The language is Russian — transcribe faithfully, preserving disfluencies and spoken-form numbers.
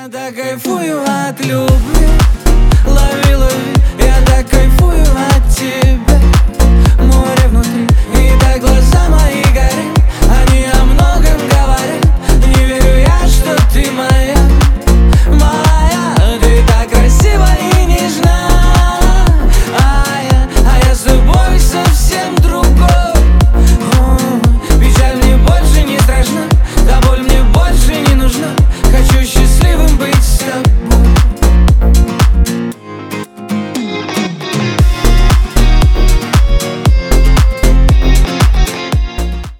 Я так кайфую от любви, лови, лови. Я так кайфую от тебя, море внутри. И так глаза мои горят, они о многом говорят. Не верю я, что ты моя, моя. Ты так красива и нежна, а я, а я с тобой совсем другой. О, печаль мне больше не страшна, да боль мне больше не нужна. Хочу счастливым быть с тобой.